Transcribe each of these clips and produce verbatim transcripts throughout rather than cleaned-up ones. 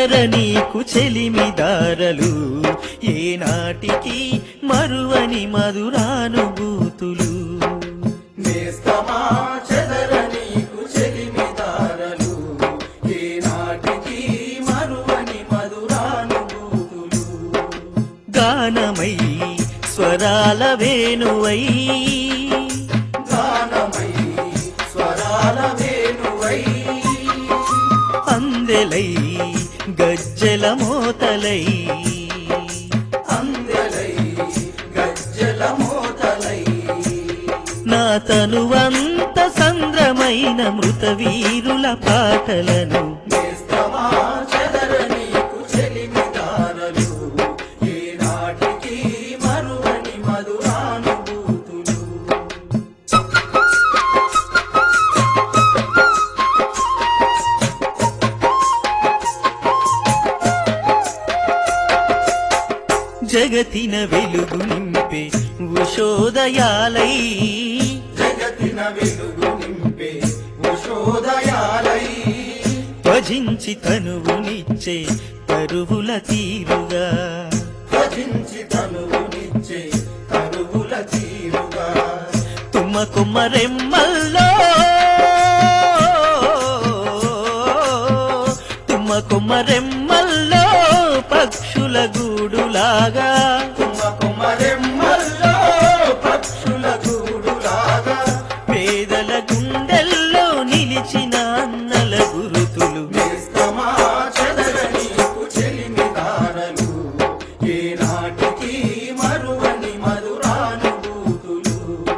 చెదర నీకు చెలిమిదారలు ఏనాటికి మరువని మధురానుభూతులు నేస్తమా చెదర నీకు చెలిమిదారలు ఏనాటికి మరువని మధురానుభూతులు గానమై స్వరాల వేణువై గానమై స్వరాల వేణువై అందెలై గజ్జల మోతలై అందెలై గజ్జల మోతలై నా తనువంత సంద్రమైన మృత వీరుల పాటలను నేస్తమా చెదర నీకు చెలిమిదారలు ఏనాటికి మరువని మధురానుభూతులు జగతిన వెలుగు నింపే ఉషోదయాలై జగతిన వెలుగు నింపే ఉషోదయాలై భజించి తనువునిచ్చే తరువుల తీరుగా భజించి తనువునిచ్చే తరువుల తీరుగా తుమ్మ కుమ్మరెమ్మల్లో తుమ్మ కుమ్మరెమ్మల్లో పక్షుల గూడులాగా తుమ్మ కుమరెమ్మల్లో పక్షుల గూడులాగా పేదల గుండెల్లో నిలిచిన అన్నల గురుతులు నేస్తమా చెదర నీకు చెలిమిదారలు ఏనాటికి మరువని మధురానుభూతులు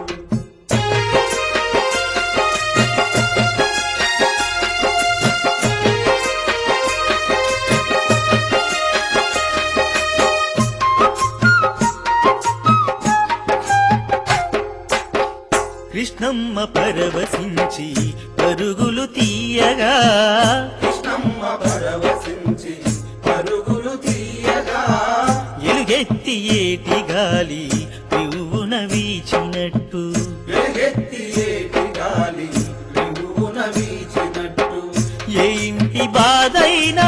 కృష్ణమ్మ పరవశించి పరుగులు తీయగా కృష్ణమ్మ పరవశించి పరుగులు తీయగా ఎలుగెత్తి ఏటి గాలి పువ్వున వీచినట్టు వెలుగెత్తి ఏటి గాలి రివున వీచినట్టు ఏ ఇంటి బాధైనా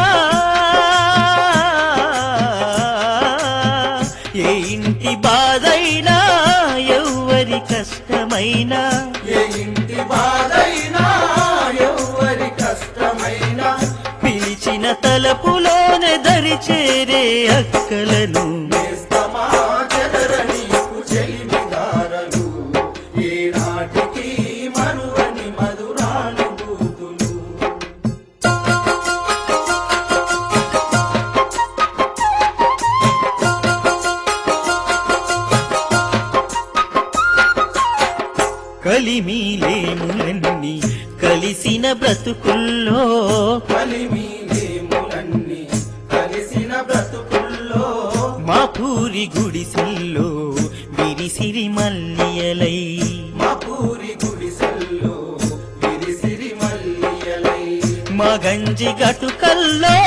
ఏ ఇంటి బాధైనా ఎవ్వరి కష్టమైనా ఏ ఇంటి బాధైనా ఎవ్వరి కష్టమైనా పిలిచిన తలపులోనే దరి చేరే అక్కలను నేస్తమా చెదర నీకు చెలిమిదారలు ఏనాటికి మరువని మధురానుభూతులు కలిమిలేములన్నీ కలిసిన బ్రతుకుల్లో కలిమిలేములన్నీ కలిసిన బ్రతుకుల్లో మా పూరి గుడిసెల్లో విరిసిరి మల్లియలై మా పూరి గుడిసెల్లో విరిసిరి మల్లియలై మా గంజి గటుకల్లో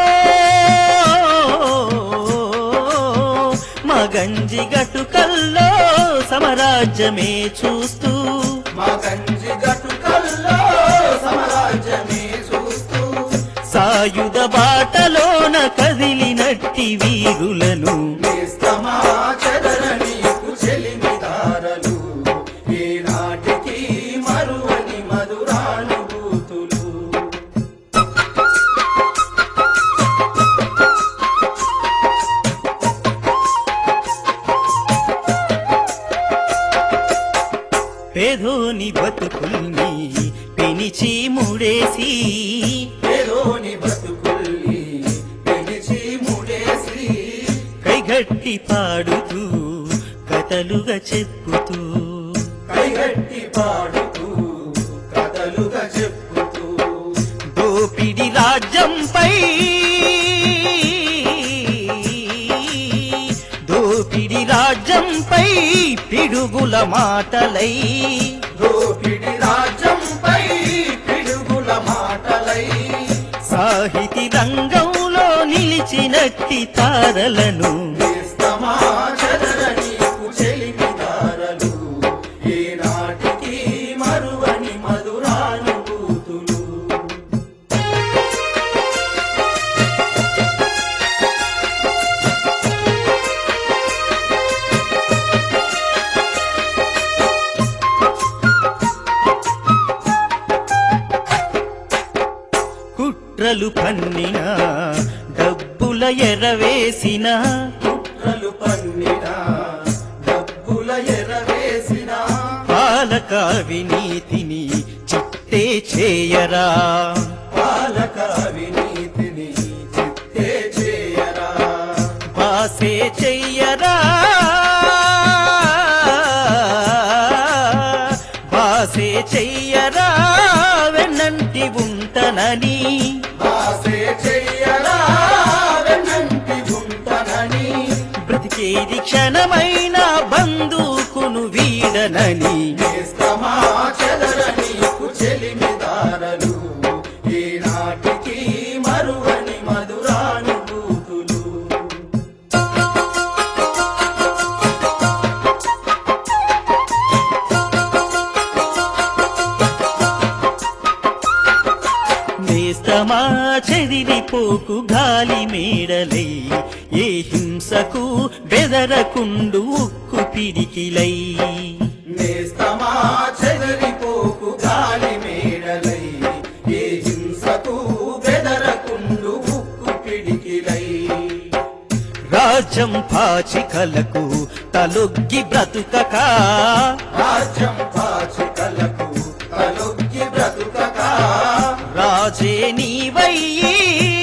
మా గంజి గటుకల్లో సమరాజ్యమే చూస్తూ మా గంజి గటుకల్లో సమరాజ్యమే చూస్తూ సాయుధ బాటలోన కదిలినట్టి వీరులను నేస్తమా చెదర నీకు చెలిమిదారలు ఏనాటికి మరువని మధురానుభూతులు పేదోని బతుకుల్ని పెనిచి ముడేసి పేదోని బతుకుల్ని పెనిచి ముడేసి కైగట్టి పాడుతూ కథలుగా చెప్పుతూ కైగట్టి పాడుతూ కథలుగా చెప్పుతూ దోపిడి రాజ్యంపై దోపిడి రాజ్యంపై పిడుగుల మాటలై దోపిడి రాజ్యంపై పిడుగుల మాటలై సాహితీ రంగంలో నిలిచినట్టి తారలను నేస్తమా చెదర నీకు చెలిమిదారలు ఏనాటికి మరువని మధురానుభూతులు కుట్రలు పన్నిన డబ్బుల ఎరవేసిన కుట్రలు పన్నిన డబ్బుల ఎరవేసిన పాలక అవినీతిని చిట్టే చేయరా పాలక అవినీతిని చిత్తే చేయరా బాసే చెయ్యరా బాసే చెయ్యరా వెన్నంటి ఉంటనని ఆసే చెయ్యరా వెన్నంటి ఉంటనని బ్రతికేది క్షణమైన బంధుకును వీడనని నేస్తమా చెదరని చెలిమిదారలు ఈనాటికి మరువని మధురానుభూతులు నేస్తమా చెదిరిపోకు గాలి మేడలై ఏ హింసకు బెదరకుండు ఉక్కు పిడికిలై నేస్తమా చెదరిపోకు గాలి మేడలై ఏ హింసకు బెదరకుండు ఉక్కు పిడికిలై రాజ్యం పాచికలకు తలొగ్గి బ్రతుకక రాజ్యం పాచికలకు తలొగ్గి బ్రతుకక రాజే నీవయ్యి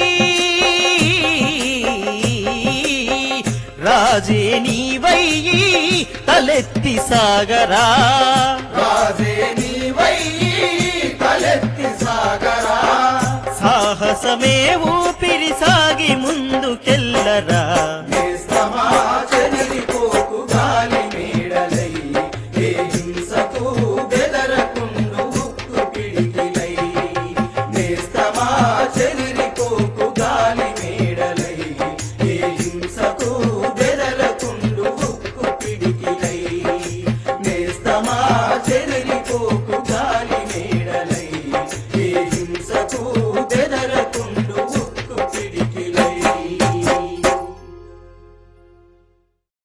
రాజే నీవయ్యి తలెత్తి సాగరా రాజే నీవయ్యి తలెత్తి సాగరా సాహసమే ఊపిరి సాగి ముందుకెళ్ళరా నేస్తమా చెదిరిపోకు గాలి మేడలై ఏ హింసకు బెదరకుండు ఉక్కు పిడికిలై నేస్తమా చెదిరిపోకు గాలి మేడలై ఏ హింసకు బెదరకుండు ఉక్కు పిడికిలై నేస్తమా చెదిరి